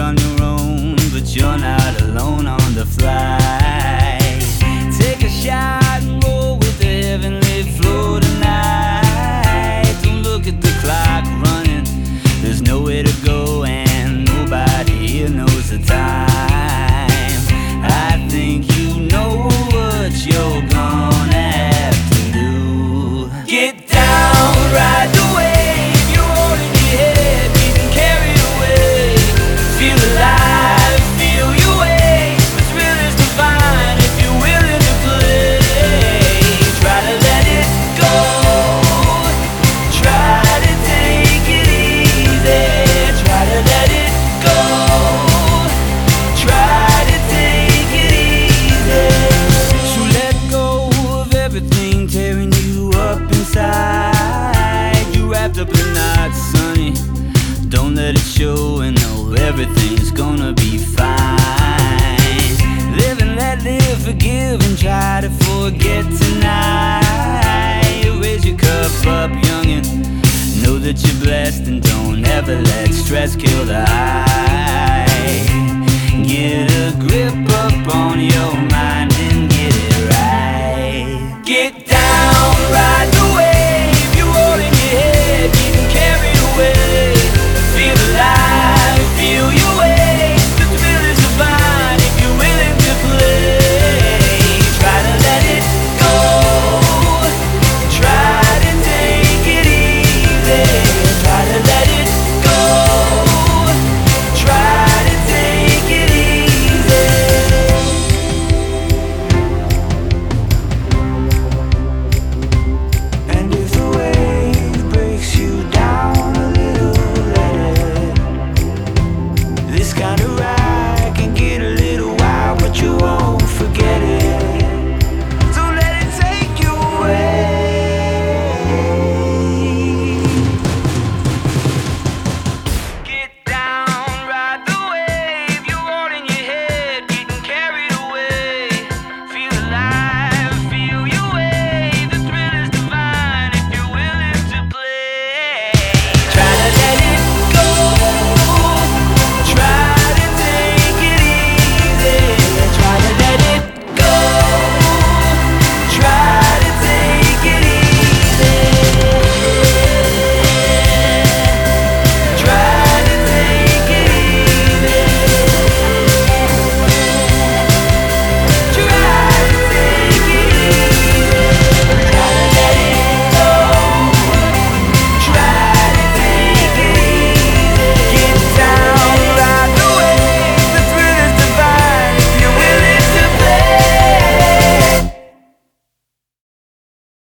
on your own, but you're not alone on the flight. Take a shot and roll with the heavenly flow tonight. Don't look at the clock running, there's nowhere to go and nobody here knows the time. I think you know what you're gonna have to do. Get down, ride the wave, you're holding your head, getting carried away. Feel alive, feel your way. What's real is divine if you're willing to play. Try to let it go, try to take it easy. Try to let it go, try to take it easy. So let go of everything tearing you up inside. You wrapped up in knots, sonny, don't let it show, and know everything's gonna be fine. Live and let live, forgive and try to forget tonight. Raise your cup up, youngin', know that you're blessed, and don't ever let stress kill the high.